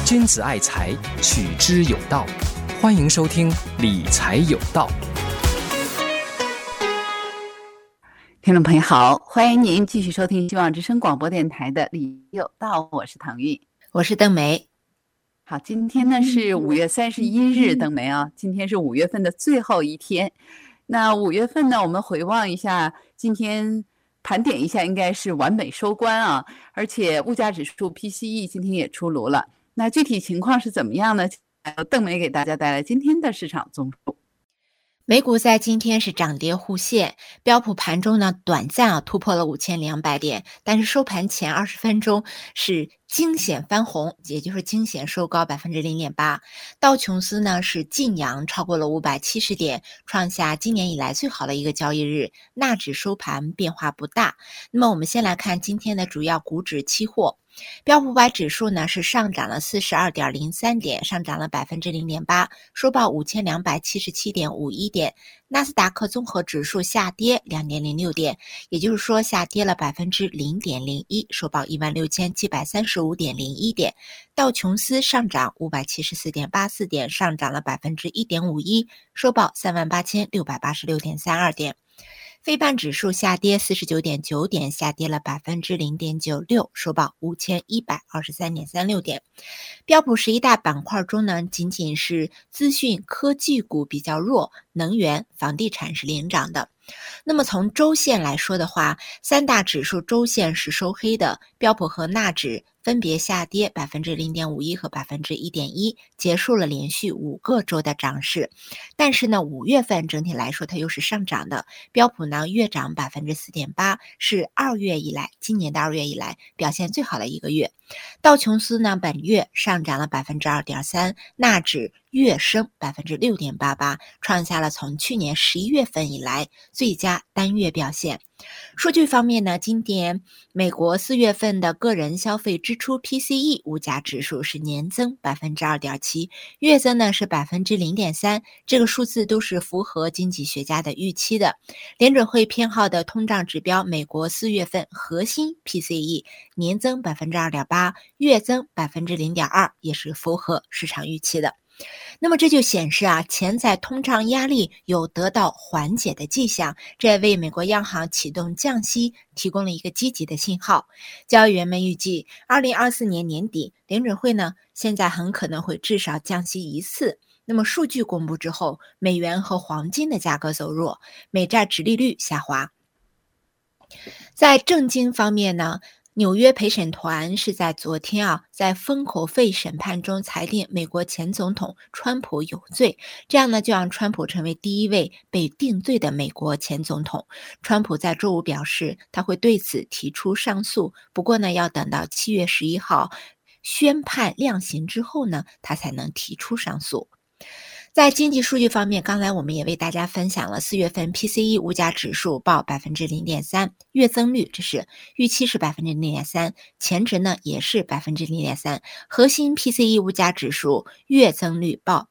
君子爱财，取之有道。欢迎收听理财有道。 听众朋友好，欢迎您继续收听希望之声广播电台的理财有道，我是唐玉， 我是邓梅。 好，今天呢是5月31日，邓梅啊，今天是5月份的最后一天。那5月份呢，我们回望一下，今天盘点一下，应该是完美收官啊，而且物价指数 PCE 今天也出炉了。那具体情况是怎么样呢？邓梅给大家带来今天的市场综述。 美股在今天是涨跌互现，标普盘中呢短暂突破了5200点，但是收盘前20分钟是惊险翻红，也就是惊险收高 0.8%。道琼斯呢是劲扬超过了570点，创下今年以来最好的一个交易日。纳指收盘变化不大。那么我们先来看今天的主要股指期货。标普500指数呢是上涨了 42.03 点，上涨了 0.8%， 收报 5277.51 点。纳斯达克综合指数下跌 2.06 点，也就是说下跌了 0.01%， 收报 16,735.01 点。道琼斯上涨 574.84 点，上涨了 1.51%， 收报 38,686.32 点。非半指数下跌 49.9 点，下跌了 0.96%， 收报 5123.36 点。标普11大板块中呢，仅仅是资讯科技股比较弱，能源、房地产是领涨的。那么从周线来说的话，三大指数周线是收黑的，标普和纳指分别下跌 0.51% 和 1.1%， 结束了连续5个周的涨势。但是呢，5月份整体来说它又是上涨的，标普呢月涨 4.8%， 是今年的2月以来表现最好的一个月。道琼斯呢本月上涨了 2.3%， 纳指月升 6.88%， 创下了从去年11月份以来最佳单月表现。数据方面呢，今年美国4月份的个人消费支出 PCE 物价指数是年增 2.7%， 月增呢是 0.3%， 这个数字都是符合经济学家的预期的。联准会偏好的通胀指标美国4月份核心 PCE 年增 2.8%， 月增 0.2%， 也是符合市场预期的。那么这就显示潜在通胀压力有得到缓解的迹象，这也为美国央行启动降息提供了一个积极的信号。交易员们预计2024年年底，联准会呢现在很可能会至少降息1次。那么数据公布之后，美元和黄金的价格走弱，美债殖利率下滑。在政经方面呢，纽约陪审团是在昨天在封口费审判中裁定美国前总统川普有罪，这样呢就让川普成为第一位被定罪的美国前总统。川普在周五表示他会对此提出上诉，不过呢要等到7月11号宣判量刑之后呢，他才能提出上诉。在经济数据方面，刚才我们也为大家分享了4月份 PCE 物价指数报 0.3%， 月增率这是预期是 0.3%， 前值呢也是 0.3%， 核心 PCE 物价指数月增率报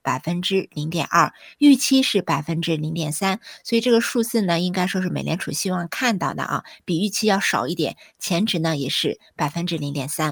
0.2%， 预期是 0.3%， 所以这个数字呢应该说是美联储希望看到的比预期要少一点，前值呢也是 0.3%。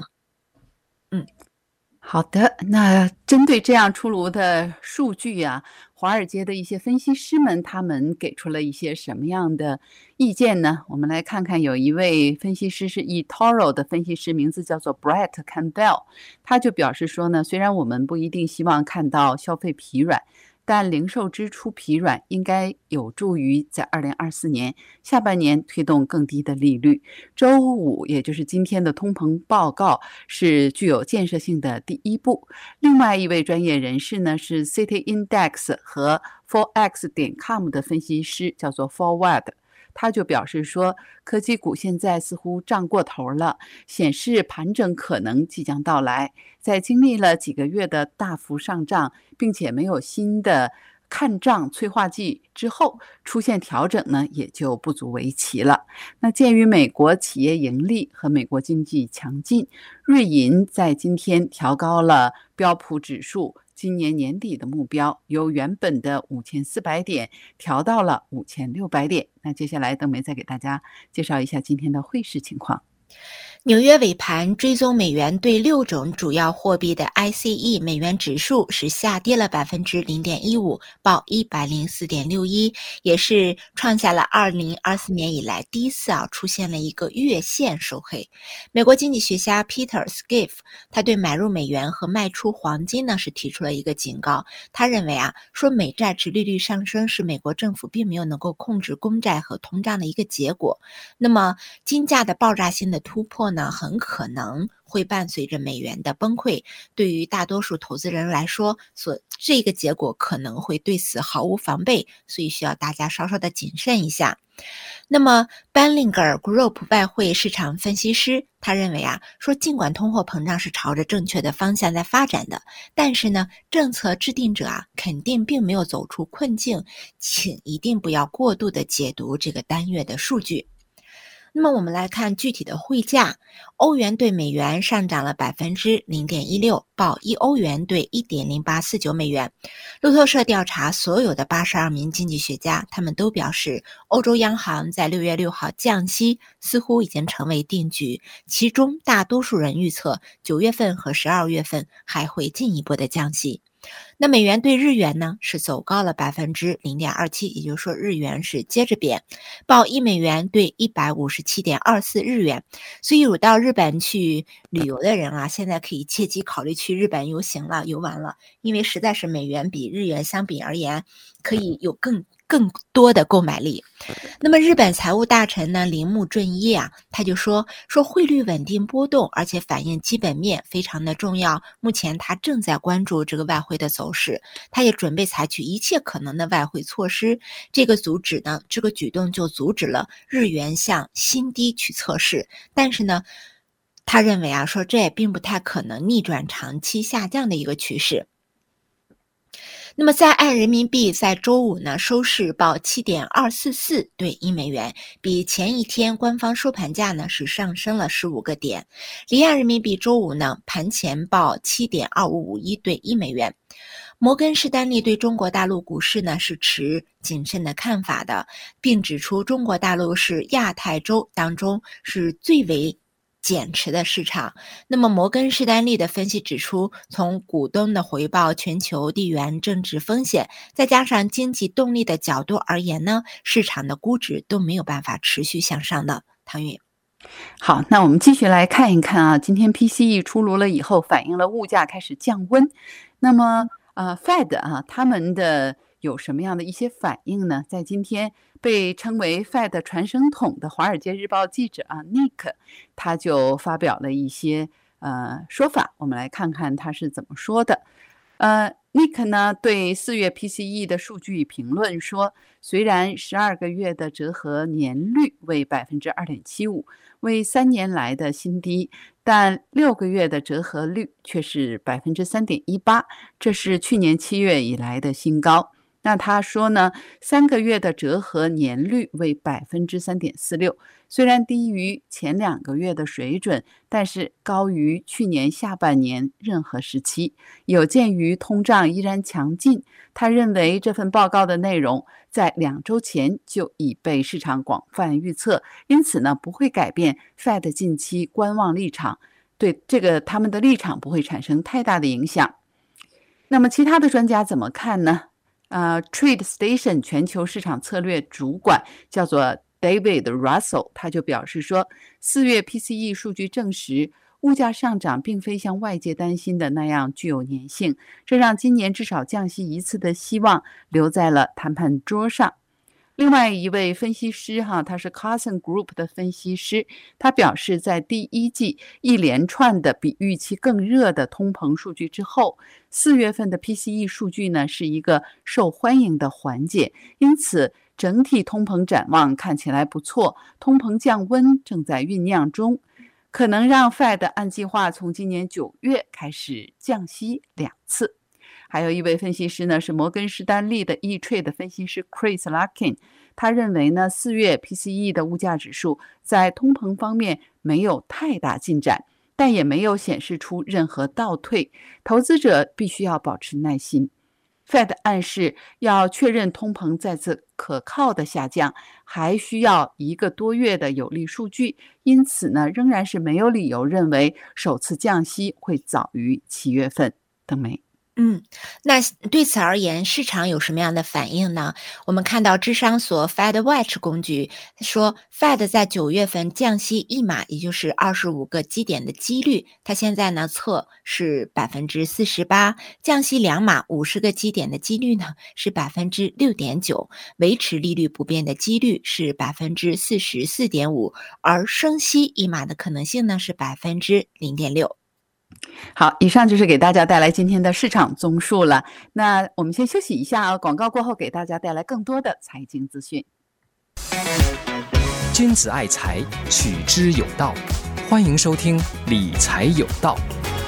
好的，那针对这样出炉的数据华尔街的一些分析师们他们给出了一些什么样的意见呢？我们来看看，有一位分析师是eToro 的分析师，名字叫做 Brett Campbell， 他就表示说呢，虽然我们不一定希望看到消费疲软，但零售支出疲软应该有助于在2024年下半年推动更低的利率。周五，也就是今天的通膨报告是具有建设性的第一步。另外一位专业人士呢是 City Index 和 Forex.com 的分析师，叫做 Forward。他就表示说，科技股现在似乎涨过头了，显示盘整可能即将到来。在经历了几个月的大幅上涨，并且没有新的看涨催化剂之后，出现调整呢也就不足为奇了。那鉴于美国企业盈利和美国经济强劲，瑞银在今天调高了标普指数今年年底的目标，由原本的5400点调到了5600点。那接下来邓梅再给大家介绍一下今天的汇市情况。 纽约尾盘追踪美元对6种主要货币的 ICE 美元指数是下跌了 0.15%， 报 104.61， 也是创下了2024年以来第一次出现了一个月线收黑。美国经济学家 Peter Schiff 他对买入美元和卖出黄金呢是提出了一个警告。他认为说美债殖利率上升是美国政府并没有能够控制公债和通胀的一个结果。那么金价的爆炸性的突破呢，很可能会伴随着美元的崩溃。对于大多数投资人来说，这个结果可能会对此毫无防备，所以需要大家稍稍的谨慎一下。那么 Banlinger Group 外汇市场分析师他认为说尽管通货膨胀是朝着正确的方向在发展的，但是呢，政策制定者肯定并没有走出困境，请一定不要过度的解读这个单月的数据。那么我们来看具体的汇价，欧元对美元上涨了 0.16%， 报1欧元对 1.0849 美元。路透社调查所有的82名经济学家，他们都表示欧洲央行在6月6号降息似乎已经成为定局，其中大多数人预测9月份和12月份还会进一步的降息。那美元对日元呢是走高了 0.27%， 也就是说日元是接着贬，报1美元对 157.24 日元。所以有到日本去旅游的人现在可以切记考虑去日本游玩了，因为实在是美元比日元相比而言可以有更多的购买力。那么日本财务大臣呢铃木俊一他就说汇率稳定波动，而且反映基本面非常的重要。目前他正在关注这个外汇的走势，他也准备采取一切可能的外汇措施。这个举动就阻止了日元向新低去测试，但是呢，他认为说这也并不太可能逆转长期下降的一个趋势。那么在岸人民币在周五呢收市报 7.244 对1美元，比前一天官方收盘价呢是上升了15个点。离岸人民币周五呢盘前报 7.2551 对1美元。摩根士丹利对中国大陆股市呢是持谨慎的看法的，并指出中国大陆是亚太洲当中是最为减持的市场。那么摩根士丹利的分析指出，从股东的回报、全球地缘政治风险，再加上经济动力的角度而言呢，市场的估值都没有办法持续向上的。唐云。 好，那我们继续来看一看今天 PCE 出炉了以后，反映了物价开始降温。那么Fed 他们的有什么样的一些反应呢？在今天被称为 Fed 传声筒的《华尔街日报》记者Nick， 他就发表了一些说法，我们来看看他是怎么说的。Nick 呢对4月 PCE 的数据评论说，虽然12个月的折合年率为 2.75%， 为3年来的新低，但6个月的折合率却是 3.18%， 这是去年7月以来的新高。那他说呢，3个月的折合年率为 3.46%， 虽然低于前2个月的水准，但是高于去年下半年任何时期。有鉴于通胀依然强劲，他认为这份报告的内容在2周前就已被市场广泛预测，因此呢不会改变 Fed 近期观望立场，对这个他们的立场不会产生太大的影响。那么其他的专家怎么看呢？TradeStation 全球市场策略主管叫做 David Russell， 他就表示说，4月 PCE 数据证实物价上涨并非像外界担心的那样具有粘性，这让今年至少降息一次的希望留在了谈判桌上。另外一位分析师他是 Carson Group 的分析师，他表示在第一季一连串的比预期更热的通膨数据之后，4月份的 PCE 数据呢是一个受欢迎的缓解，因此整体通膨展望看起来不错，通膨降温正在酝酿中，可能让 Fed 按计划从今年9月开始降息2次。还有一位分析师呢是摩根士丹利的 E-Trade 分析师 Chris Larkin， 他认为呢4月 PCE 的物价指数在通膨方面没有太大进展，但也没有显示出任何倒退，投资者必须要保持耐心。 Fed 暗示要确认通膨再次可靠的下降，还需要1个多月的有力数据，因此呢，仍然是没有理由认为首次降息会早于7月份。邓梅。 那对此而言，市场有什么样的反应呢？我们看到智商所 FedWatch 工具说 ，Fed 在9月份降息1码，也就是25个基点的几率，它现在呢测是48%，降息2码50个基点的几率呢是6.9%，维持利率不变的几率是44.5%，而升息1码的可能性呢是0.6%。 好，以上就是给大家带来今天的市场综述了。那我们先休息一下啊，广告过后给大家带来更多的财经资讯。 君子爱财，取之有道。欢迎收听理财有道。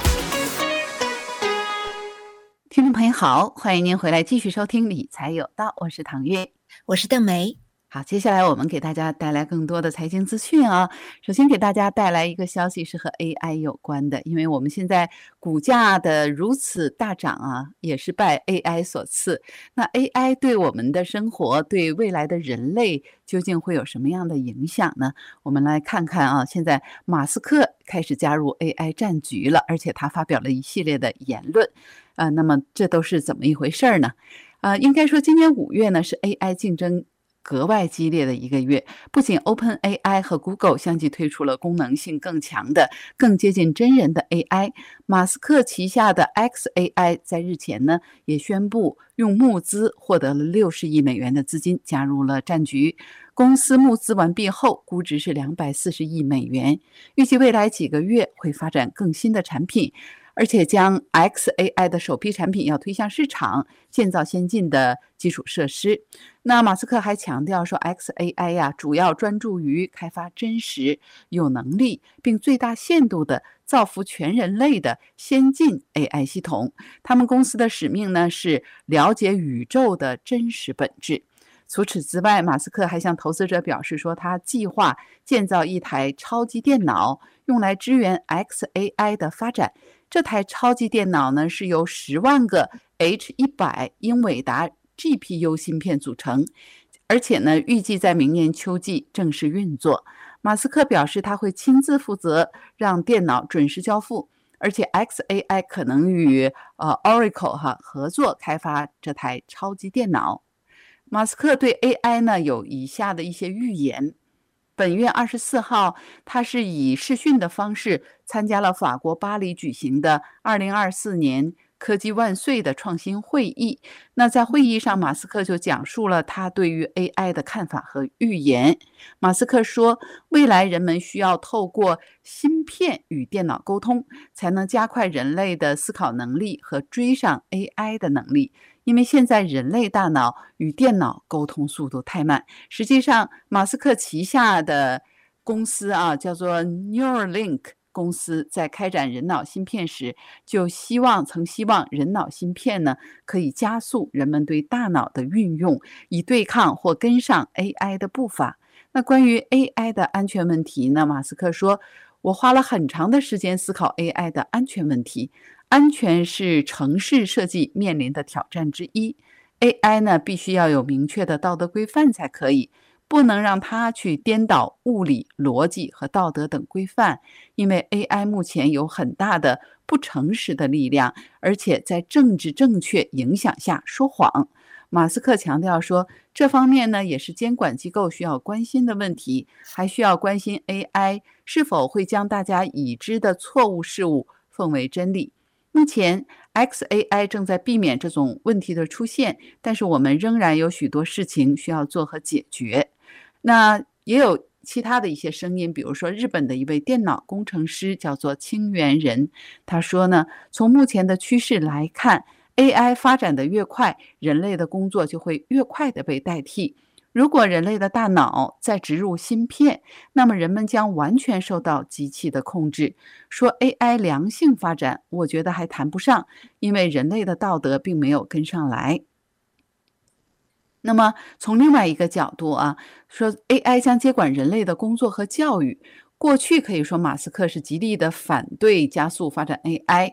听众朋友好，欢迎您回来继续收听理财有道，我是唐月， 我是邓梅。 好，接下来我们给大家带来更多的财经资讯啊。首先给大家带来一个消息是和 AI 有关的，因为我们现在股价的如此大涨啊，也是拜 AI 所赐。那 AI 对我们的生活，对未来的人类究竟会有什么样的影响呢？我们来看看啊，现在马斯克开始加入 AI 战局了，而且他发表了一系列的言论。那么这都是怎么一回事呢？应该说今年5月呢是 AI 竞争格外激烈的一个月，不仅 OpenAI 和 Google 相继推出了功能性更强的、更接近真人的 AI， 马斯克旗下的 xAI 在日前呢也宣布用募资获得了60亿美元的资金，加入了战局。公司募资完毕后，估值是240亿美元，预计未来几个月会发展更新的产品，而且将 xAI 的首批产品要推向市场，建造先进的基础设施。那马斯克还强调说 xAI 呀，主要专注于开发真实、有能力并最大限度的造福全人类的先进 AI 系统。他们公司的使命呢是了解宇宙的真实本质。除此之外，马斯克还向投资者表示说，他计划建造一台超级电脑，用来支援 xAI 的发展。这台超级电脑呢，是由10万个 H100 英伟达 GPU 芯片组成，而且呢，预计在明年秋季正式运作。马斯克表示，他会亲自负责让电脑准时交付，而且 xAI 可能与Oracle 合作开发这台超级电脑。马斯克对 AI 呢有以下的一些预言。本月24号，他是以视讯的方式参加了法国巴黎举行的2024年科技万岁的创新会议。那在会议上，马斯克就讲述了他对于 AI 的看法和预言。马斯克说，未来人们需要透过芯片与电脑沟通，才能加快人类的思考能力和追上 AI 的能力。因为现在人类大脑与电脑沟通速度太慢。实际上，马斯克旗下的公司叫做 Neuralink 公司，在开展人脑芯片时，就曾希望人脑芯片呢可以加速人们对大脑的运用，以对抗或跟上 AI 的步伐。那关于 AI 的安全问题呢，马斯克说，我花了很长的时间思考 AI 的安全问题。安全是程式设计面临的挑战之一。AI 呢，必须要有明确的道德规范才可以，不能让它去颠倒物理、逻辑和道德等规范，因为 AI 目前有很大的不诚实的力量，而且在政治正确影响下说谎。马斯克强调说，这方面呢也是监管机构需要关心的问题，还需要关心 AI 是否会将大家已知的错误事物奉为真理。目前 xAI 正在避免这种问题的出现，但是我们仍然有许多事情需要做和解决。那也有其他的一些声音，比如说日本的一位电脑工程师叫做清源人，他说呢，从目前的趋势来看， AI 发展的越快，人类的工作就会越快的被代替。如果人类的大脑再植入芯片，那么人们将完全受到机器的控制。说 AI 良性发展，我觉得还谈不上，因为人类的道德并没有跟上来。那么从另外一个角度说 AI 将接管人类的工作和教育。过去可以说马斯克是极力的反对加速发展 AI，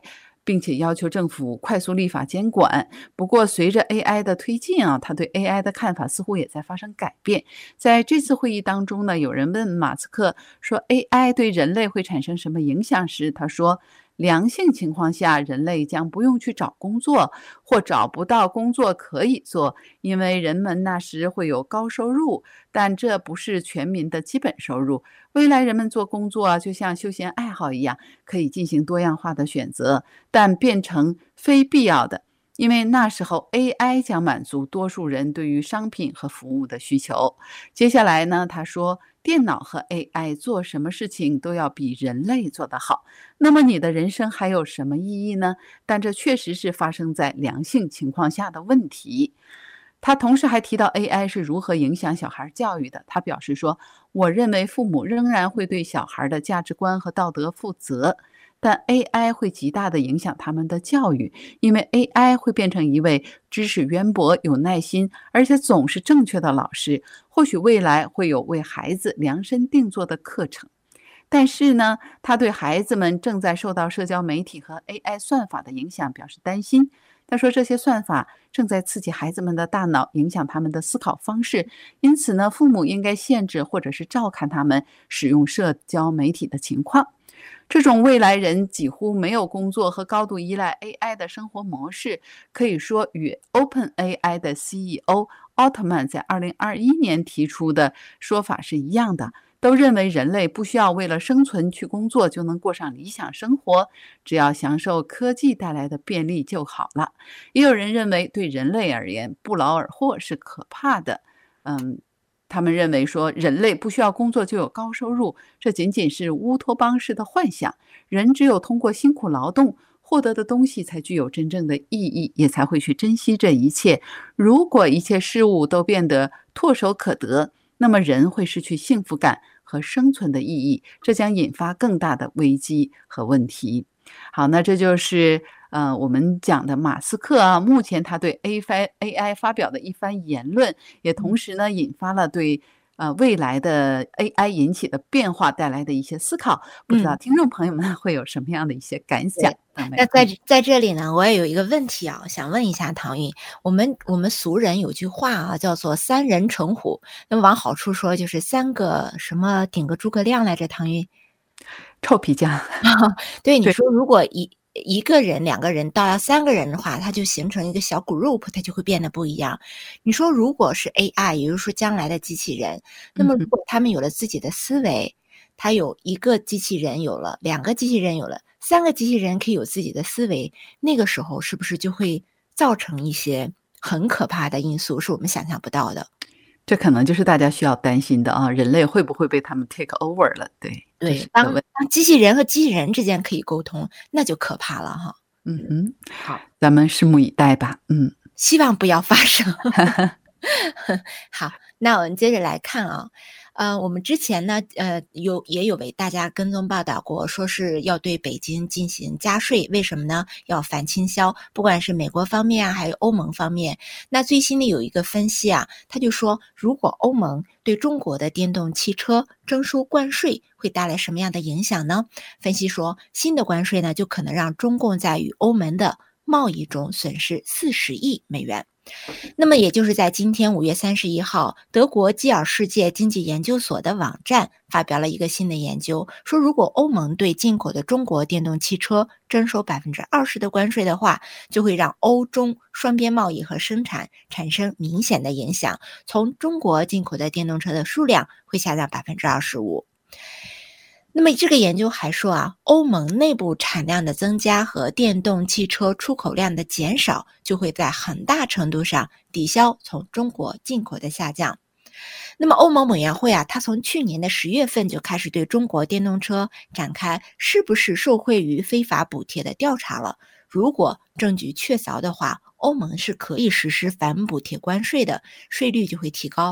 并且要求政府快速立法监管。不过，随着 AI 的推进啊，他对 AI 的看法似乎也在发生改变。在这次会议当中呢，有人问马斯克说 AI 对人类会产生什么影响时，他说良性情况下，人类将不用去找工作，或找不到工作可以做，因为人们那时会有高收入，但这不是全民的基本收入。未来人们做工作啊，就像休闲爱好一样，可以进行多样化的选择，但变成非必要的。因为那时候 AI 将满足多数人对于商品和服务的需求。接下来呢，他说电脑和 AI 做什么事情都要比人类做得好。那么你的人生还有什么意义呢？但这确实是发生在良性情况下的问题。他同时还提到 AI 是如何影响小孩教育的。他表示说，我认为父母仍然会对小孩的价值观和道德负责，但 AI 会极大地影响他们的教育，因为 AI 会变成一位知识渊博、有耐心，而且总是正确的老师。或许未来会有为孩子量身定做的课程。但是呢，他对孩子们正在受到社交媒体和 AI 算法的影响表示担心。他说，这些算法正在刺激孩子们的大脑，影响他们的思考方式。因此呢，父母应该限制或者是照看他们使用社交媒体的情况。这种未来人几乎没有工作和高度依赖 AI 的生活模式，可以说与 OpenAI 的 CEO 奥特曼在2021年提出的说法是一样的，都认为人类不需要为了生存去工作就能过上理想生活，只要享受科技带来的便利就好了。也有人认为，对人类而言，不劳而获是可怕的。他们认为说人类不需要工作就有高收入，这仅仅是乌托邦式的幻想。人只有通过辛苦劳动获得的东西才具有真正的意义，也才会去珍惜这一切。如果一切事物都变得唾手可得，那么人会失去幸福感和生存的意义，这将引发更大的危机和问题。好，那这就是我们讲的马斯克啊，目前他对 AI 发表的一番言论，也同时呢引发了对未来的 AI 引起的变化带来的一些思考。不知道听众朋友们会有什么样的一些感想？ 那在这里呢，我也有一个问题啊，想问一下唐韵。我们俗人有句话啊，叫做三人成虎。那么往好处说，就是三个什么顶个诸葛亮来着？唐韵， 臭皮匠。 对，你说如果一个人、两个人到要三个人的话，它就形成一个小 group， 它就会变得不一样。你说如果是 AI， 也就是说将来的机器人，那么如果他们有了自己的思维，他有一个机器人有了，两个机器人有了，三个机器人可以有自己的思维，那个时候是不是就会造成一些很可怕的因素，是我们想象不到的？ 这可能就是大家需要担心的啊，人类会不会被他们 take over 了？对， 当机器人和机器人之间可以沟通，那就可怕了哈。 好，咱们拭目以待吧。 希望不要发生。好，那我们接着来看啊。我们之前呢，也有为大家跟踪报道过，说是要对北京进行加税，为什么呢？要反倾销，不管是美国方面啊，还有欧盟方面。那最新的有一个分析啊，他就说，如果欧盟对中国的电动汽车征收关税，会带来什么样的影响呢？分析说，新的关税呢，就可能让中共在与欧盟的贸易中损失40亿美元。那么也就是在今天5月31号，德国基尔世界经济研究所的网站发表了一个新的研究，说如果欧盟对进口的中国电动汽车征收20%的关税的话，就会让欧中双边贸易和生产产生明显的影响，从中国进口的电动车的数量会下降25%。那么这个研究还说啊，欧盟内部产量的增加和电动汽车出口量的减少，就会在很大程度上抵消从中国进口的下降。那么欧盟委员会啊，它从去年的10月份就开始对中国电动车展开是不是受惠于非法补贴的调查了。如果证据确凿的话，欧盟是可以实施反补贴关税的，税率就会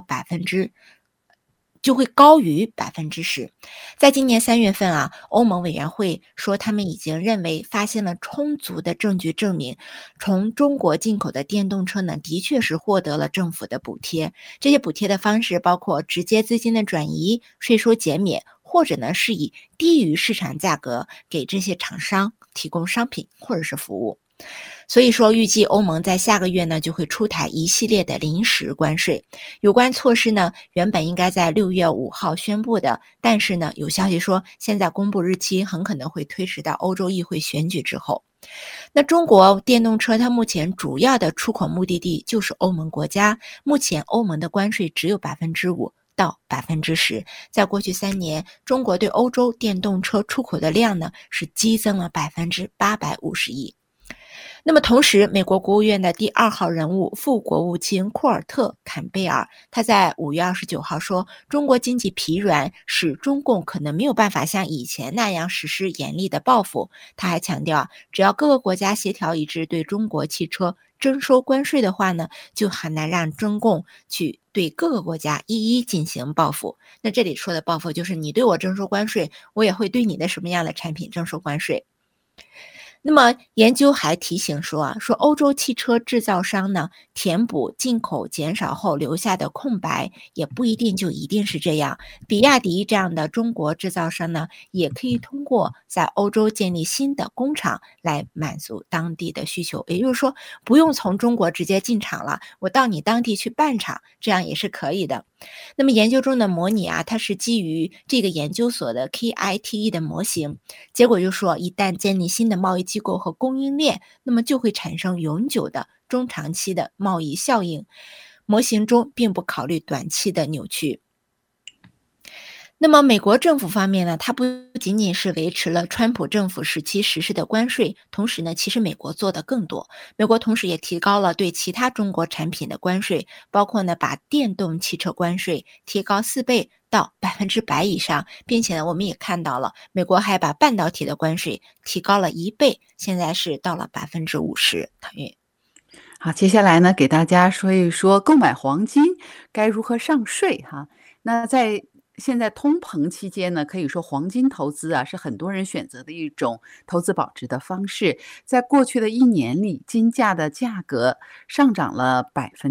高于10%。在今年3月份啊，欧盟委员会说他们已经认为发现了充足的证据证明，从中国进口的电动车呢，的确是获得了政府的补贴。这些补贴的方式包括直接资金的转移、税收减免，或者呢是以低于市场价格给这些厂商提供商品或者是服务。所以说预计欧盟在下个月呢就会出台一系列的临时关税。有关措施呢原本应该在6月5号宣布的，但是呢有消息说现在公布日期很可能会推迟到欧洲议会选举之后。那中国电动车它目前主要的出口目的地就是欧盟国家，目前欧盟的关税只有 5%到 10%。 在过去3年，中国对欧洲电动车出口的量呢是激增了 850亿。那么同时，美国国务院的第2号人物副国务卿库尔特·坎贝尔，他在5月29号说，中国经济疲软使中共可能没有办法像以前那样实施严厉的报复。他还强调，只要各个国家协调一致对中国汽车征收关税的话呢，就很难让中共去对各个国家一一进行报复。那这里说的报复就是你对我征收关税，我也会对你的什么样的产品征收关税。那么研究还提醒说欧洲汽车制造商呢填补进口减少后留下的空白，也不一定就一定是这样。比亚迪这样的中国制造商呢，也可以通过在欧洲建立新的工厂来满足当地的需求。也就是说，不用从中国直接进厂了，我到你当地去办厂，这样也是可以的。那么研究中的模拟它是基于这个研究所的 KITE 的模型，结果就说一旦建立新的贸易机构和供应链，那么就会产生永久的中长期的贸易效应。模型中并不考虑短期的扭曲。那么美国政府方面呢，它不仅仅是维持了川普政府时期实施的关税，同时呢，其实美国做的更多。美国同时也提高了对其他中国产品的关税，包括呢把电动汽车关税提高4倍到100%以上，并且呢我们也看到了，美国还把半导体的关税提高了1倍，现在是到了50%。唐月。 好，接下来呢，给大家说一说购买黄金该如何上税哈。那在现在通膨期间呢，可以说黄金投资是很多人选择的一种投资保值的方式。在过去的1年里，金价的价格上涨了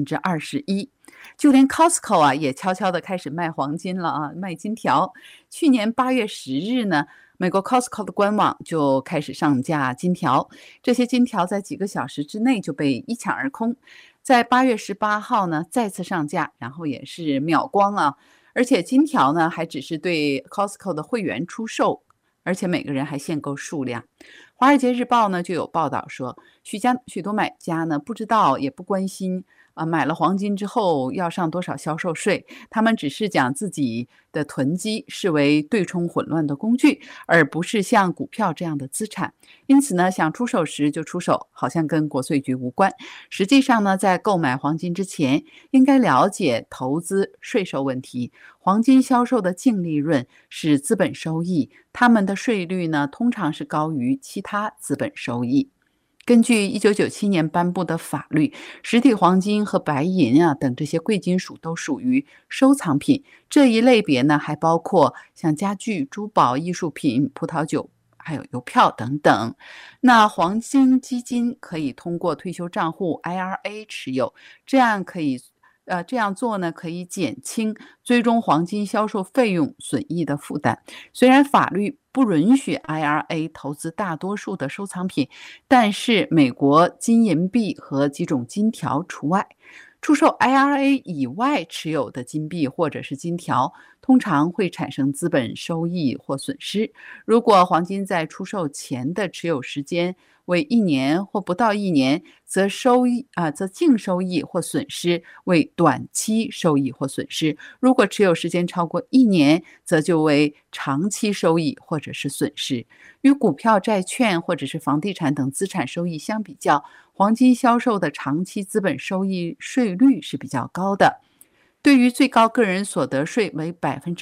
21%，就连 Costco 也悄悄地开始卖黄金了卖金条。去年8月10日呢，美国 Costco 的官网就开始上架金条，这些金条在几个小时之内就被一抢而空。在8月18号呢，再次上架，然后也是秒光而且金条呢，还只是对 Costco 的会员出售，而且每个人还限购数量。华尔街日报呢就有报道说，许多买家呢不知道也不关心买了黄金之后要上多少销售税，他们只是将自己的囤积视为对冲混乱的工具，而不是像股票这样的资产。因此呢，想出手时就出手，好像跟国税局无关。实际上呢，在购买黄金之前，应该了解投资税收问题。黄金销售的净利润是资本收益，他们的税率呢，通常是高于其他资本收益。根据1997年颁布的法律，实体黄金和白银等这些贵金属都属于收藏品。这一类别呢，还包括像家具、珠宝、艺术品、葡萄酒，还有邮票等等。那黄金基金可以通过退休账户 IRA 持有，这样做呢，可以减轻追踪黄金销售费用损益的负担。虽然法律不允许 IRA 投资大多数的收藏品，但是美国金银币和几种金条除外。出售 IRA 以外持有的金币或者是金条，通常会产生资本收益或损失。如果黄金在出售前的持有时间为1年或不到1年，则净收益或损失为短期收益或损失；如果持有时间超过1年，则就为长期收益或者是损失。与股票、债券或者是房地产等资产收益相比较，黄金销售的长期资本收益税率是比较高的。对于最高个人所得税为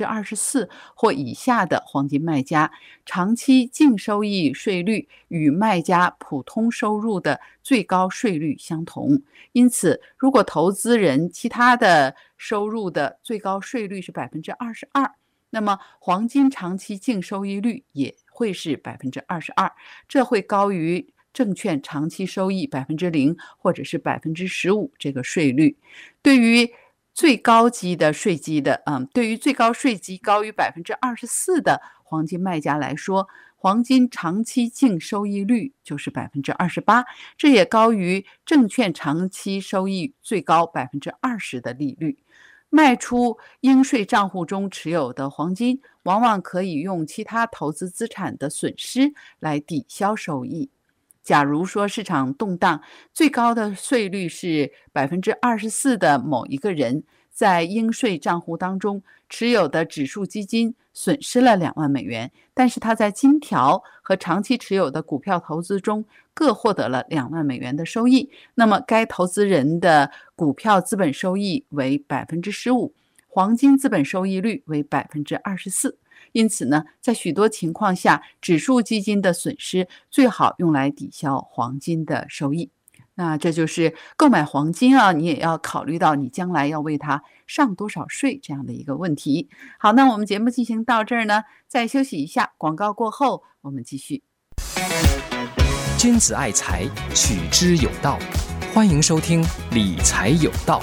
24% 或以下的黄金卖家，长期净收益税率与卖家普通收入的最高税率相同。因此，如果投资人其他的收入的最高税率是 22%， 那么黄金长期净收益率也会是 22%， 这会高于证券长期收益 0% 或者是 15% 这个税率。对于最高税级高于 24% 的黄金卖家来说， 黄金长期净收益率就是28%，这也高于证券长期收益最高20%的利率。卖出应税账户中持有的黄金，往往可以用其他投资资产的损失来抵消收益。假如说市场动荡，最高的税率是24%的某一个人在应税账户当中持有的指数基金损失了2万美元，但是他在金条和长期持有的股票投资中各获得了2万美元的收益，那么该投资人的股票资本收益为15%，黄金资本收益率为24%。因此呢，在许多情况下，指数基金的损失最好用来抵消黄金的收益。那这就是购买黄金啊，你也要考虑到你将来要为它上多少税这样的一个问题。好，那我们节目进行到这儿呢，再休息一下，广告过后我们继续。 君子爱财，取之有道。欢迎收听理财有道。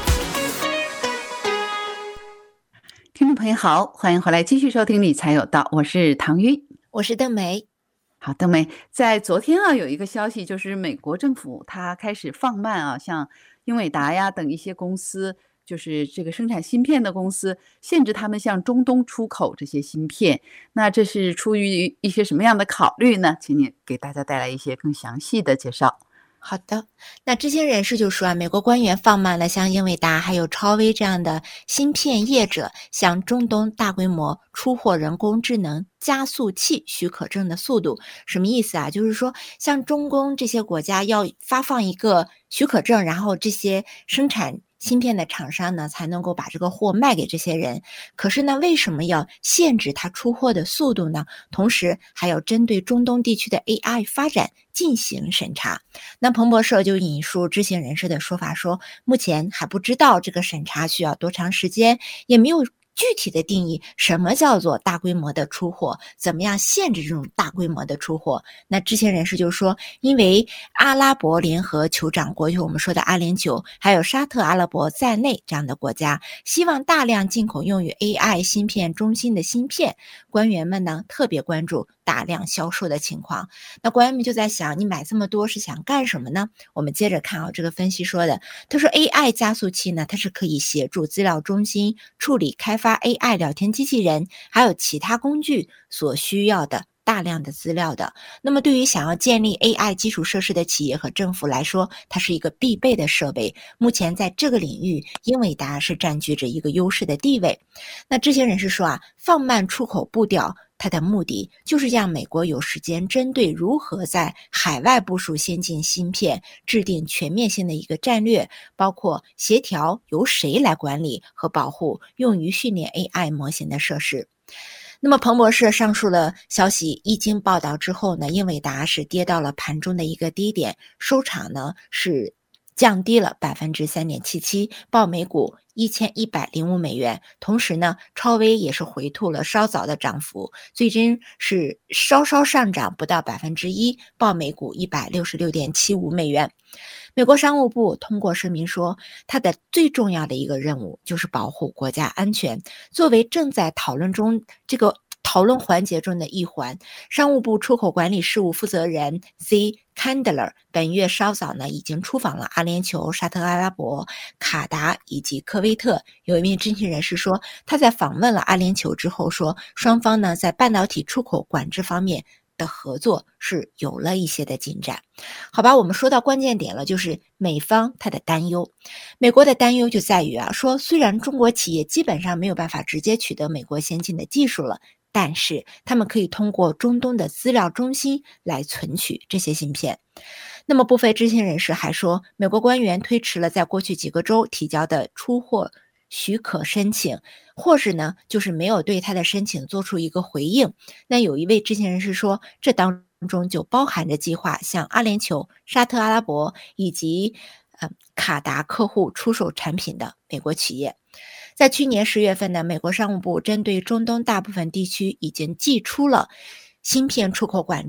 听众朋友好，欢迎回来继续收听理财有道，我是唐云， 我是邓梅。 好，邓梅，在昨天啊，有一个消息，就是美国政府它开始放慢啊，像英伟达呀等一些公司，就是这个生产芯片的公司，限制他们向中东出口这些芯片。那这是出于一些什么样的考虑呢？请你给大家带来一些更详细的介绍。 好的，那知情人士就说美国官员放慢了像英伟达还有超微这样的芯片业者向中东大规模出货人工智能加速器许可证的速度。什么意思啊？就是说像中东这些国家要发放一个许可证，然后这些生产芯片的厂商呢才能够把这个货卖给这些人。可是呢，为什么要限制它出货的速度呢？同时还要针对中东地区的 AI 发展进行审查。那彭博社就引述知情人士的说法说，目前还不知道这个审查需要多长时间，也没有具体的定义什么叫做大规模的出货，怎么样限制这种大规模的出货。那知情人士就说，因为阿拉伯联合酋长国，就是我们说的阿联酋，还有沙特阿拉伯在内这样的国家，希望大量进口用于 AI 芯片中心的芯片，官员们呢特别关注大量销售的情况。那官员们就在想，你买这么多是想干什么呢？我们接着看这个分析说的，他说 AI 加速器呢，它是可以协助资料中心处理开发 AI 聊天机器人还有其他工具所需要的大量的资料的。那么对于想要建立 AI 基础设施的企业和政府来说，它是一个必备的设备。目前在这个领域，英伟达是占据着一个优势的地位。那知情人士说放慢出口步调，它的目的就是让美国有时间针对如何在海外部署先进芯片制定全面性的一个战略，包括协调由谁来管理和保护用于训练 AI 模型的设施。那么彭博社上述的消息一经报道之后呢，英伟达是跌到了盘中的一个低点，收场呢是降低了 3.77%， 报每股1105美元。同时呢，超微也是回吐了稍早的涨幅，最终是稍稍上涨不到 1%， 报每股166.75美元。美国商务部通过声明说，它的最重要的一个任务就是保护国家安全。作为正在讨论环节中的一环，商务部出口管理事务负责人 Z Candler 本月稍早呢已经出访了阿联酋、沙特阿拉伯、卡达以及科威特。有一名知情人士说，他在访问了阿联酋之后说，双方呢在半导体出口管制方面的合作是有了一些的进展。好吧，我们说到关键点了，就是美方它的担忧。美国的担忧就在于说虽然中国企业基本上没有办法直接取得美国先进的技术了，但是他们可以通过中东的资料中心来存取这些芯片。那么部分知情人士还说，美国官员推迟了在过去几个周提交的出货许可申请，或是呢就是没有对他的申请做出一个回应。那有一位知情人士说，这当中就包含着计划向阿联酋、沙特阿拉伯以及卡达客户出售产品的美国企业。在去年10月份呢，美国商务部针对中东大部分地区已经祭出了芯片出口管制。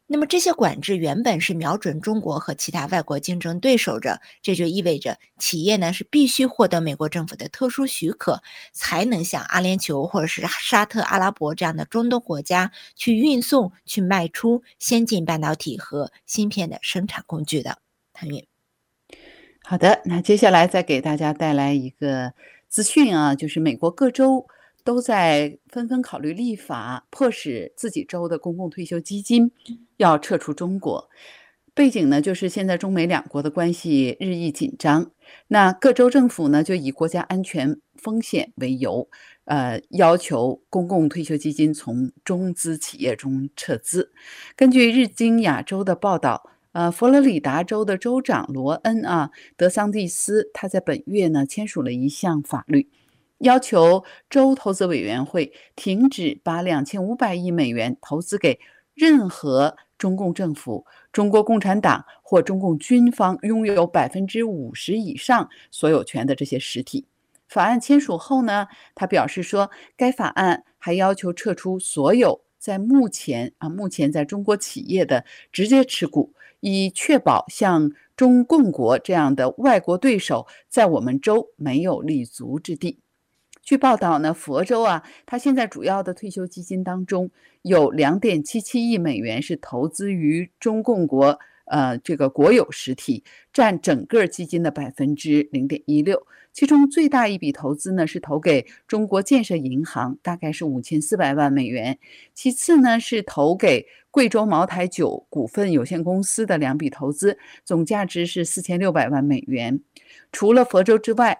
那么这些管制原本是瞄准中国和其他外国竞争对手着，这就意味着企业呢是必须获得美国政府的特殊许可，才能向阿联酋或者是沙特阿拉伯这样的中东国家去运送、去卖出先进半导体和芯片的生产工具的。谭云。 好的，那接下来再给大家带来一个资讯啊，就是美国各州都在纷纷考虑立法，迫使自己州的公共退休基金要撤出中国。背景呢，就是现在中美两国的关系日益紧张，那各州政府呢就以国家安全风险为由，要求公共退休基金从中资企业中撤资。根据日经亚洲的报道，佛罗里达州的州长罗恩德桑蒂斯，他在本月呢签署了一项法律，要求州投资委员会停止把2500亿美元投资给任何中共政府、中国共产党或中共军方拥有50%以上所有权的这些实体。法案签署后呢，他表示说，该法案还要求撤出所有在目前在中国企业的直接持股，以确保像中共国这样的外国对手在我们州没有立足之地。据报道呢，佛州它现在主要的退休基金当中有2.77亿美元是投资于中共国这个国有实体，占整个基金的0.16%。其中最大一笔投资呢是投给中国建设银行，大概是5400万美元。其次呢是投给贵州茅台酒股份有限公司的2笔投资，总价值是4600万美元。除了佛州之外，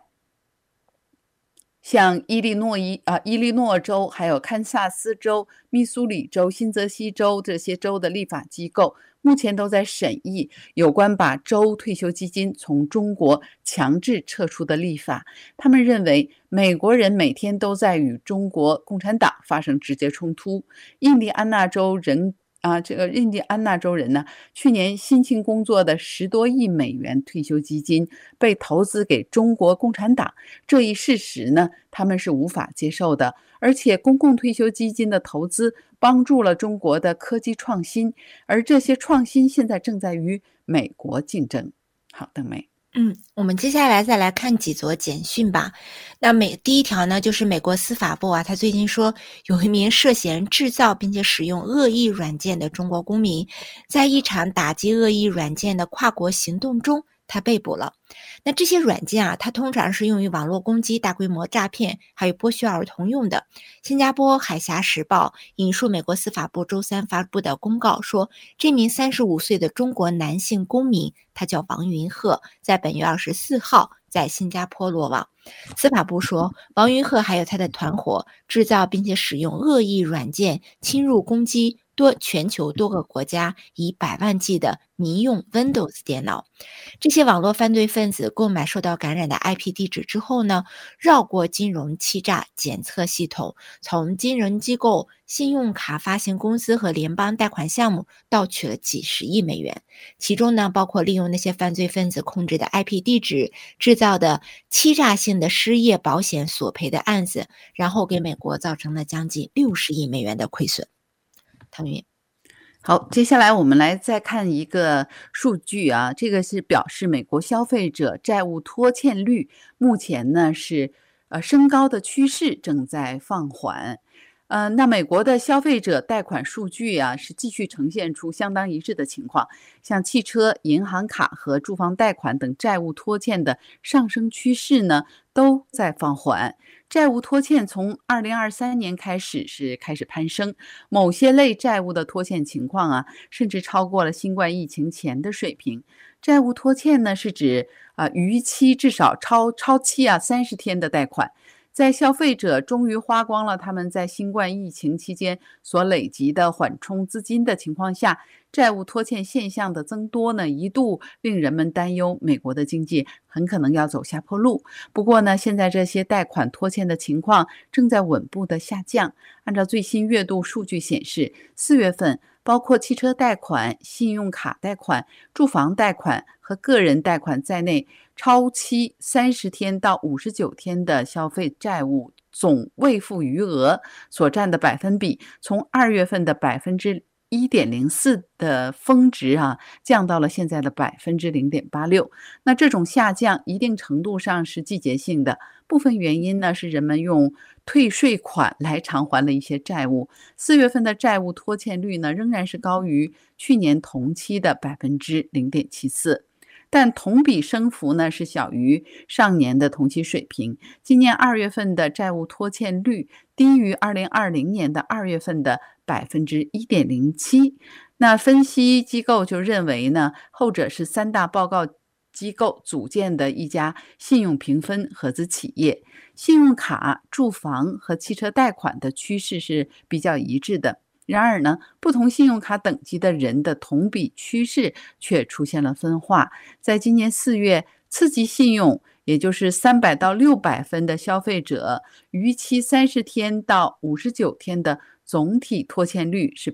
像伊利诺州、还有堪萨斯州、密苏里州、新泽西州这些州的立法机构，目前都在审议有关把州退休基金从中国强制撤出的立法。他们认为，美国人每天都在与中国共产党发生直接冲突。印第安纳州人呢，去年辛勤工作的10多亿美元退休基金被投资给中国共产党，这一事实呢，他们是无法接受的。而且，公共退休基金的投资帮助了中国的科技创新，而这些创新现在正在与美国竞争。好，邓梅。 我们接下来再来看几则简讯吧。那第一条呢，就是美国司法部他最近说，有一名涉嫌制造并且使用恶意软件的中国公民，在一场打击恶意软件的跨国行动中，他被捕了。那这些软件它通常是用于网络攻击、大规模诈骗，还有剥削儿童用的。新加坡海峡时报引述美国司法部周三发布的公告说，这名35岁的中国男性公民，他叫王云鹤，在本月24号在新加坡落网。司法部说，王云鹤还有他的团伙制造并且使用恶意软件，侵入攻击全球多个国家以百万计的民用 Windows 电脑。这些网络犯罪分子购买受到感染的 IP 地址之后呢，绕过金融欺诈检测系统，从金融机构、信用卡发行公司和联邦贷款项目盗取了几十亿美元。其中呢，包括利用那些犯罪分子控制的 IP 地址制造的欺诈性的失业保险索赔的案子，然后给美国造成了将近60亿美元的亏损。唐云。 好，接下来我们来再看一个数据这个是表示美国消费者债务拖欠率目前呢是升高的趋势正在放缓。那美国的消费者贷款数据是继续呈现出相当一致的情况，像汽车、银行卡和住房贷款等债务拖欠的上升趋势呢都在放缓。债务拖欠从2023年开始攀升，某些类债务的拖欠情况甚至超过了新冠疫情前的水平。债务拖欠呢是指逾期至少超期30天的贷款。在消费者终于花光了他们在新冠疫情期间所累积的缓冲资金的情况下，债务拖欠现象的增多呢，一度令人们担忧美国的经济很可能要走下坡路。不过呢，现在这些贷款拖欠的情况正在稳步的下降。按照最新月度数据显示，4月份包括汽车贷款、信用卡贷款、住房贷款和个人贷款在内，超期30天到59天的消费债务总未付余额所占的百分比，从2月份的1% 1.04的峰值降到了现在的0.86%。那这种下降一定程度上是季节性的，部分原因呢是人们用退税款来偿还了一些债务。4月份的债务拖欠率呢仍然是高于去年同期的0.74%。但同比升幅呢是小于上年的同期水平。今年2月份的债务拖欠率低于2020年的2月份的1.07%。那分析机构就认为呢，后者是3大报告机构组建的一家信用评分合资企业，信用卡、住房和汽车贷款的趋势是比较一致的。然而呢，不同信用卡等级的人的同比趋势却出现了分化。在今年4月，次级信用，也就是300到600分的消费者，逾期30天到59天的总体拖欠率是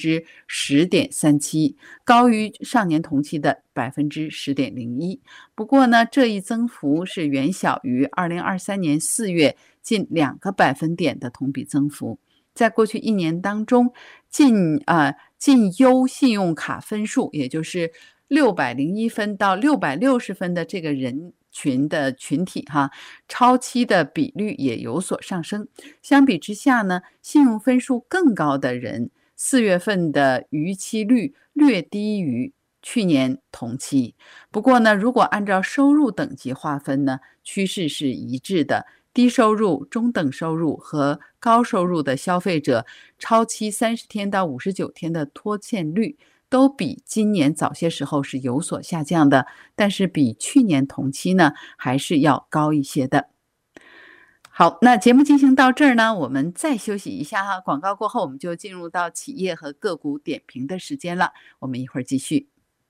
10.37%，高于上年同期的10.01%。不过呢，这一增幅是远小于2023年4月近2个百分点的同比增幅。在过去1年当中，近优信用卡分数，也就是601分到660分的这个人群的群体超期的比率也有所上升。相比之下呢，信用分数更高的人4月份的逾期率略低于去年同期。不过呢，如果按照收入等级划分呢，趋势是一致的。低收入、中等收入和高收入的消费者超期30天到59天的拖欠率都比今年早些时候是有所下降的，但是比去年同期呢还是要高一些的。好，那节目进行到这儿呢，我们再休息一下广告过后我们就进入到企业和个股点评的时间了，我们一会儿继续。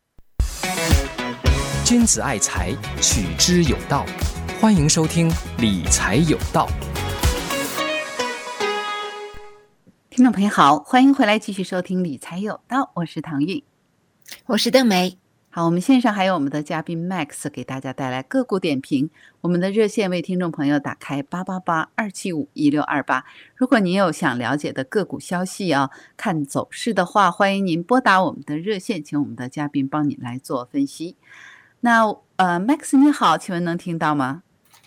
君子爱财，取之有道。欢迎收听理财有道。 听众朋友好，欢迎回来继续收听理财有道，我是唐韵， 我是邓梅。 好，我们线上还有我们的嘉宾 Max 给大家带来个股点评。我们的热线为听众朋友打开888-275-1628。如果您有想了解的个股消息看走势的话，欢迎您拨打我们的热线，请我们的嘉宾帮你来做分析。那Max 你好，请问能听到吗？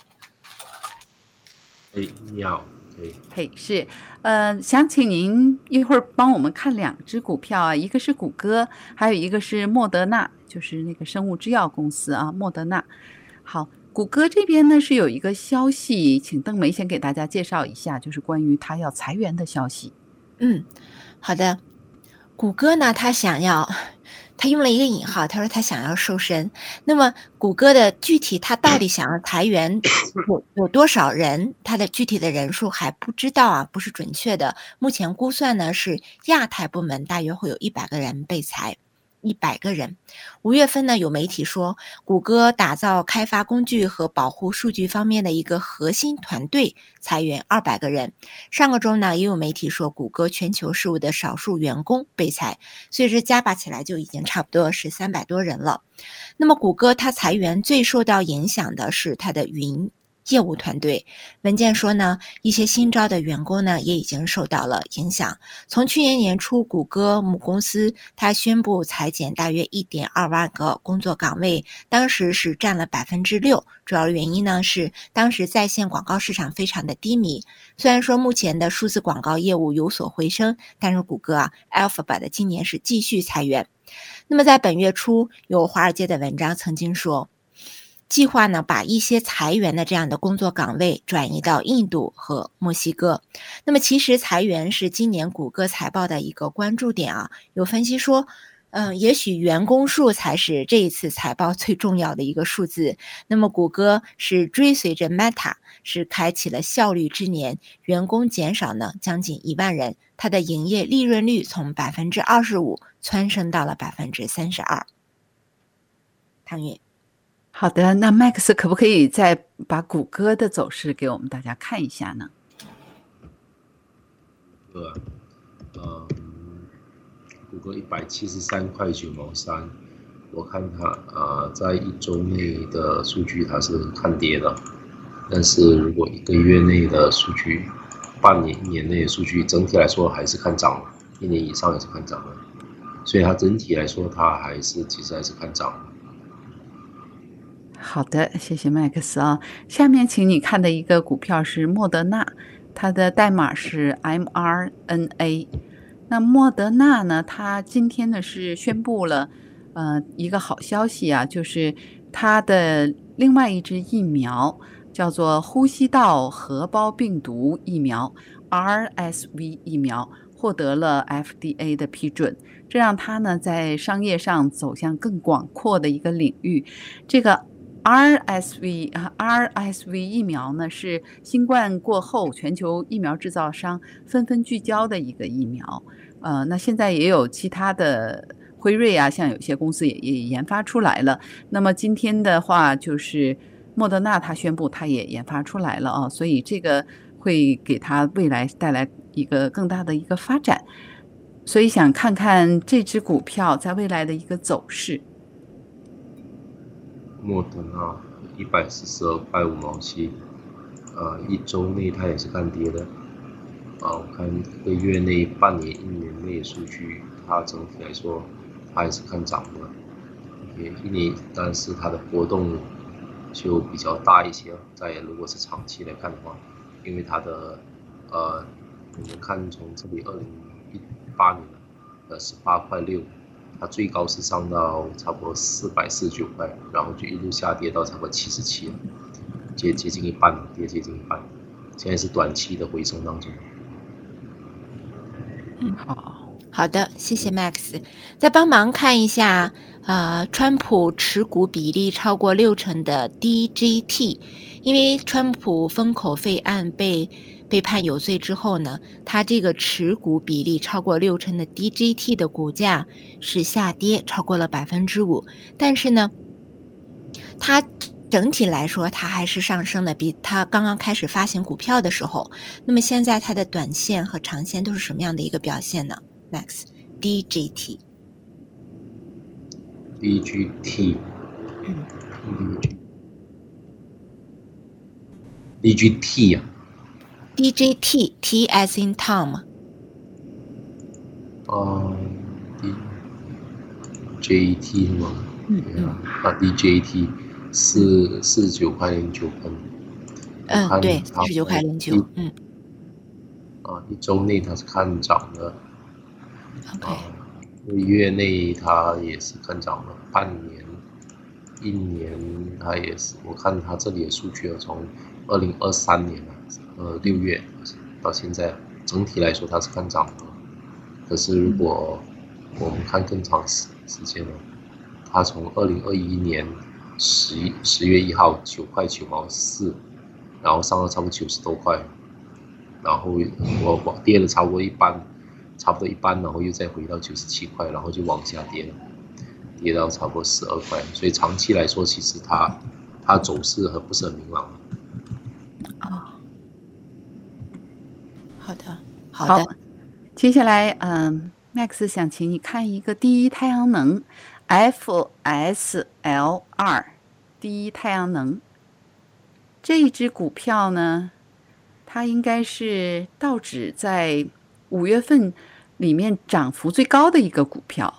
你好， 是，想请您一会儿帮我们看2只股票一个是谷歌，还有一个是莫德纳，就是那个生物制药公司莫德纳。好，谷歌这边呢是有一个消息，请邓梅先给大家介绍一下，就是关于他要裁员的消息。 好的。谷歌呢，他用了一个引号，他说他想要瘦身。那么谷歌的具体他到底想要裁员有多少人，他的具体的人数还不知道不是准确的。目前估算呢是亚太部门大约会有100个人被裁。100个人。5月份呢，有媒体说，谷歌打造开发工具和保护数据方面的一个核心团队裁员200个人。上个周呢，也有媒体说，谷歌全球事务的少数员工被裁，所以这加把起来就已经差不多是300多人了。那么谷歌它裁员最受到影响的是它的云业务团队。文件说呢，一些新招的员工呢也已经受到了影响。从去年年初，谷歌母公司它宣布裁减大约1.2万个工作岗位，当时是占了6%。主要原因呢是当时在线广告市场非常的低迷。虽然说目前的数字广告业务有所回升，但是谷歌Alphabet 今年是继续裁员。那么在本月初，有华尔街的文章曾经说，计划呢把一些裁员的这样的工作岗位转移到印度和墨西哥。那么其实裁员是今年谷歌财报的一个关注点有分析说，也许员工数才是这一次财报最重要的一个数字。那么谷歌是追随着 Meta 是开启了效率之年，员工减少呢将近1万人，它的营业利润率从 25% 蹿升到了 32%。 唐韵。 好的，那 Max 可不可以再把谷歌的走势给我们大家看一下呢？ 谷歌173.9块，我看它在1周内的数据它是看跌的，但是如果1个月内的数据、半年、1年内的数据，整体来说还是看涨的，1年以上也是看涨的。 所以它整体来说它其实还是看涨的。 好的，谢谢麦克斯啊。下面请你看的一个股票是莫德纳，它的代码是 mRNA。那莫德纳呢，它今天呢是宣布了一个好消息啊，就是它的另外一支疫苗叫做呼吸道合胞病毒疫苗 RSV 疫苗获得了 FDA 的批准，这让它呢在商业上走向更广阔的一个领域。这个RSV 疫苗呢是新冠过后全球疫苗制造商纷纷聚焦的一个疫苗。那现在也有其他的辉瑞啊，像有些公司也研发出来了。那么今天的话，就是莫德纳它宣布它也研发出来了啊，所以这个会给它未来带来一个更大的一个发展。所以想看看这只股票在未来的一个走势。 莫德纳142.5毛7，一周内它也是看跌的。我看一个月内、半年、1年内的数据，它整体来说它还是看涨的。一年，但是它的波动就比较大一些。如果是长期来看的话，因为它的你们看从这里2018年的18.6块，它最高是上到差不多449块，然后就一路下跌到差不多77，接近一半，跌接近一半。现在是短期的回升当中。 好的，谢谢 Max。再帮忙看一下，川普持股比例超过60%的 DGT， 因为川普封口费案被判有罪之后呢，他这个持股比例超过60%的 DGT 的股价是下跌超过了5%，但是呢，它整体来说它还是上升的，比它刚刚开始发行股票的时候。那么现在它的短线和长线都是什么样的一个表现呢？ Max DGT 呀 DGT T as in Tom。 DJT 吗？DJT 49.09块。 对，49.09。 一周内它是看涨的。 OK。 一个月内它也是看涨的，半年、1年它也是。我看它这里的数据从2023年6月到现在，整体来说它是看涨的。可是如果我们看更长时间呢，它从2021年10月1号9.9毛4，然后上到差不多90多块，然后我跌了差不多一半，然后又再回到97块，然后就往下跌了，跌到差不多12块。所以长期来说，其实它走势不是很明朗。 好的。 接下来Max 想请你看一个第一太阳能 FSLR。第一太阳能这一只股票呢，它应该是道指在5月份里面涨幅最高的一个股票，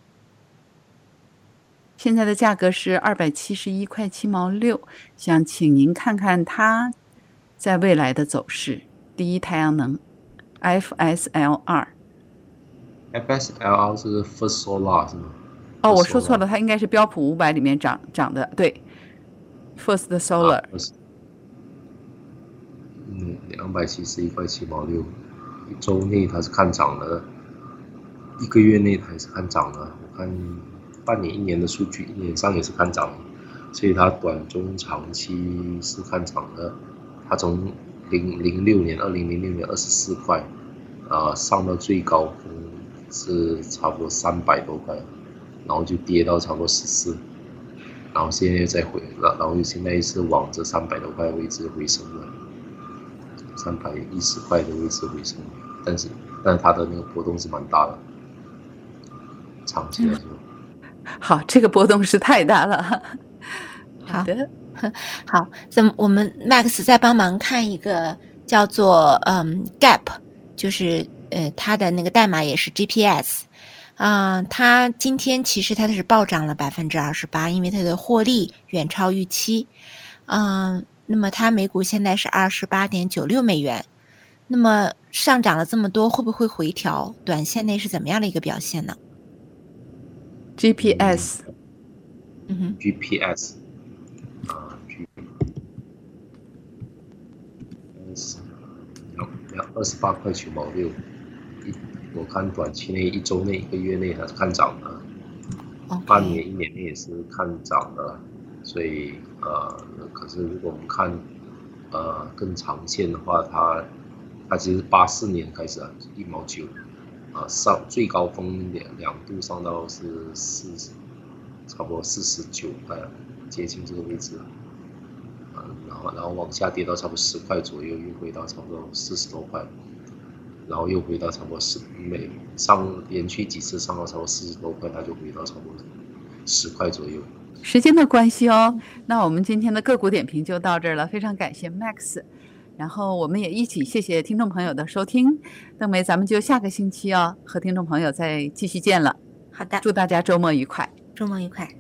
现在的价格是271.7毛6，想请您看看它在未来的走势。第一太阳能 FSLR 是 First Solar 是吗？ 我说错了，它应该是标普500里面涨的，对 First Solar。 271.7毛6，一周内它是看涨的，一个月内它也是看涨的。我看半年、1年的数据，1年上也是看涨的，所以它短中长期是看涨的。它从2006年24块，上到最高峰是差不多300多块，然后就跌到差不多14，然后现在又再回了，然后现在是往这300多块的位置回升了，310块的位置回升，但是它的那个波动是蛮大的，长期来说。 好，这个波动是太大了。好的， 好，我们 Max 再帮忙看一个叫做Gap， 就是它的那个代码也是 GPS， 它今天其实它是暴涨了28%，因为它的获利远超预期。那么它每股现在是28.96美元。那么上涨了这么多，会不会回调？短线内是怎么样的一个表现呢 ？GPS， 要28.96块，我看短期内、1周内、1个月内它是看涨的，半年、1年内也是看涨的，所以可是如果我们看更长线的话，它其实84年开始1毛9，上最高峰两度上到是差不多49块，接近这个位置，然后往下跌到差不多10块左右，又回到差不多40多块，然后又回到差不多连续几次上到差不多40多块，它就回到差不多10块左右。 时间的关系哦，那我们今天的个股点评就到这儿了，非常感谢 Max， 然后我们也一起谢谢听众朋友的收听。邓梅，咱们就下个星期和听众朋友再继续见了。 好的， 祝大家周末愉快。 周末愉快。